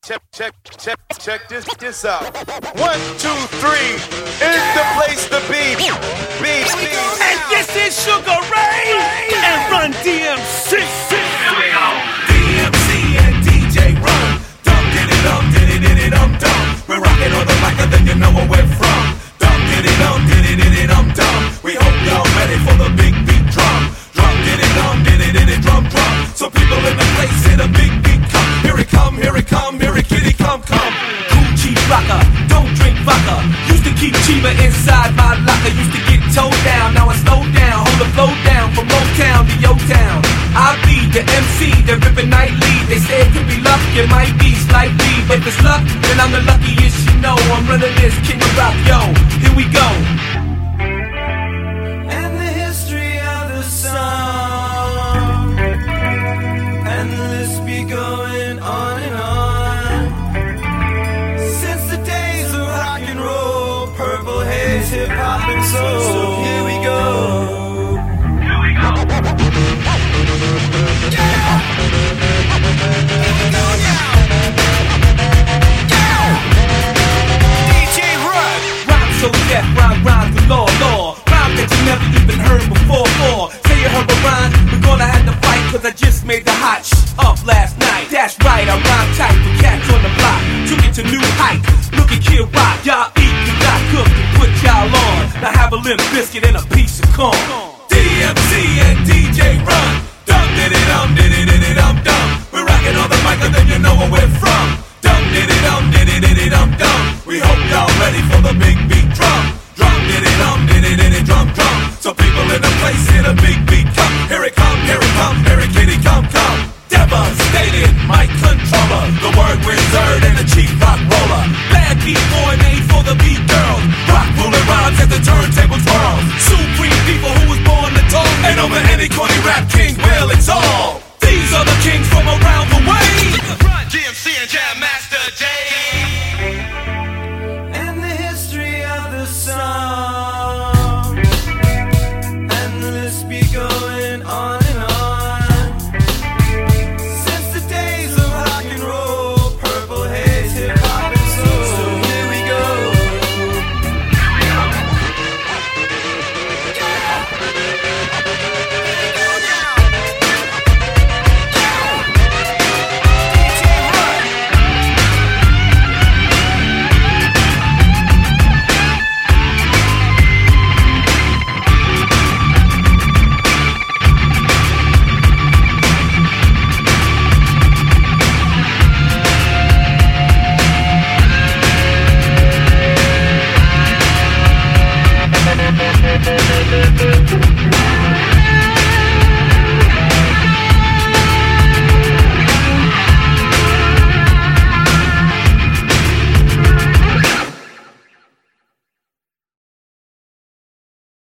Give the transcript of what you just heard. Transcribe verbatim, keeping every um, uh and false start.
check, check, check, check this, this out. One, two, three is the place to be. Be, be. And this is Sugar Ray and Run D M C. Here we go. D M C and D J Run. Dum diddy dum diddy diddy dum dum. We're rocking on the mic and then you know where we're from. Dum diddy dum diddy diddy dum dum. We hope y'all ready for the big beat drum. Drum diddy dum diddy diddy drum drum. So people in the place say the big beat come. Here it come, here it come, here it kitty come come. Cool cheap rocker, don't drink vodka. Used to keep Chiba inside my locker. Used to get towed down, now I slow down. Hold the flow down from Motown to Yo Town. I be the M C, they're ripping nightly. They say it could be luck, it might be slightly. But if it's luck, then I'm the luckiest you know. I'm running this King of Rock, yo, here we go. And the history of the song, and the list be going on and on. Since the days of rock and roll, Purple Haze, hip hop and soul. So here we go. Here we go. Yeah! Here we go now! Yeah! D J Run! Rhyme so deaf, rhyme, rhyme the law, law. Rhyme that you never even heard before, for. Say you heard a rhyme, we're gonna have to fight. Cause I just made the hot sh up last night. That's right, I rhyme tight for cats on the block. Took it to new heights. Look at Kid Rock, y'all eat, you got cooked and put y'all on. Now have a limp biscuit and a piece of corn. D M C and D J Run. Dum diddy dum diddy diddy dum dum. We're rocking on the mic and then you know where we're from.